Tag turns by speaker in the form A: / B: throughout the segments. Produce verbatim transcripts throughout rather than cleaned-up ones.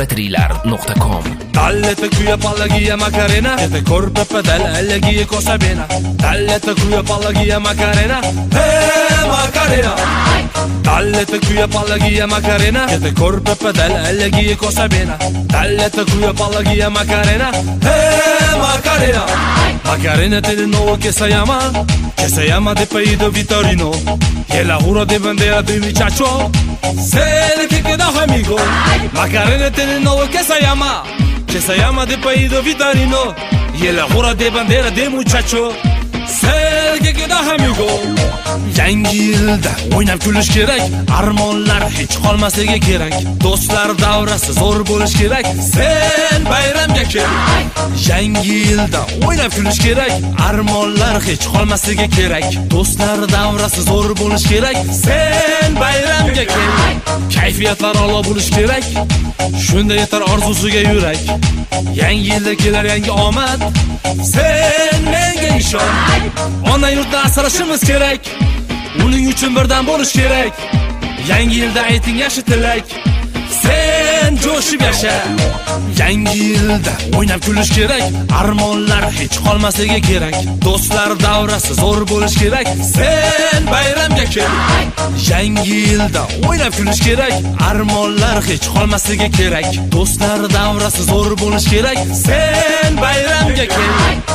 A: petrilar nuqta com.
B: Dallete kuya pallagia Macarena, che te corpe pedal alleghi cosa bene. Dallete kuya pallagia Macarena, eh Macarena. Dallete kuya pallagia Macarena, che te corpe pedal alleghi cosa bene. Dallete kuya pallagia Macarena, eh Macarena. Macarena te de nuovo che si chiama, che si chiama de Paído Vitorino. E la juro de bandera de muchacho, se che queda amigo. Macarena te de nuovo che si chiama, che si chiama de Paído Vitorino. E la juro de bandera de muchacho, se che queda amigo. Yangi yilda o'ynab kulish kerak, armonlar hech qolmasligi kerak. Do'stlar davrasi zo'r bo'lish kerak, sen bayramga kel. Yangi yilda o'ynab kulish kerak, armonlar hech qolmasligi kerak. Do'stlar davrasi zo'r bo'lish kerak, sen bayramga kel. Kayfiyatlar a'lo bo'lish kerak, shunda yetar orzusiga yurak. Yangi yilda kelar yangi omad, sen menga ishon. Ona yurtni asrashimiz kerak, uning uchun birdan bo'lish kerak. Yangi yilda ayting yaxshi tilak, sen jo'shib yasha. Yangi yilda o'ynab kulish kerak, armonlar hech qolmasligi kerak. Do'stlar davrasi zo'r bo'lish kerak, sen bayramga kel. Yangi yilda o'ynab kulish kerak, armonlar hech qolmasligi kerak. Do'stlar davrasi zo'r bo'lish kerak, sen bayramga kel.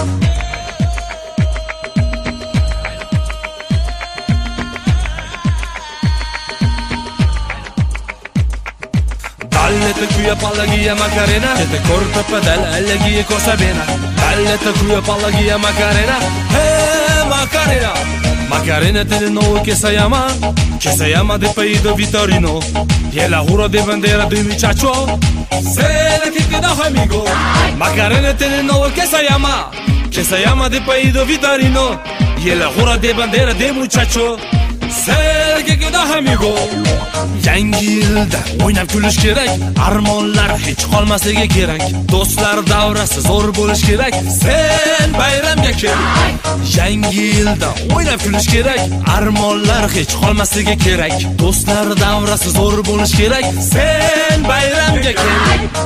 B: Dallete kuya pallagia Macarena, che te corpe pedal alleghi cosa bene. Dallete kuya pallagia Macarena, eh Macarena. Macarena te de nuovo che si chiama, che si chiama de Paído Vitorino. E la juro de bandera de muchacho, se che queda amigo. Macarena te de nuovo che si chiama, che si chiama de Paído Vitorino. E la juro de bandera de muchacho, se che queda amigo. Yangi yilda o'ynab kulish kerak, armonlar hech qolmasligi kerak. Do'stlar davrasi zo'r bo'lish kerak, sen bayramga kel. Yangi yilda o'ynab kulish kerak, armonlar hech qolmasligi kerak. Do'stlar davrasi zo'r bo'lish kerak, sen bayramga kel.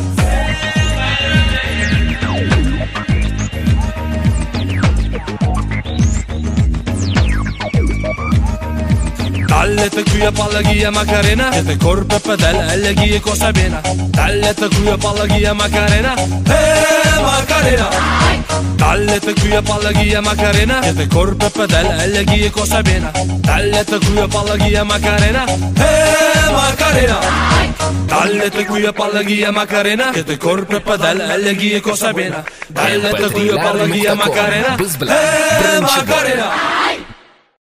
B: Dallete kuya pallagia Macarena, che te corpe pedal alleghi cosa bene. Dallete kuya pallagia Macarena, eh Macarena. Dallete kuya pallagia Macarena, che te corpe pedal alleghi cosa bene. Dallete kuya pallagia Macarena, eh Macarena. Dallete kuya pallagia Macarena, che te corpe pedal alleghi cosa bene. Dallete kuya pallagia Macarena, eh Macarena.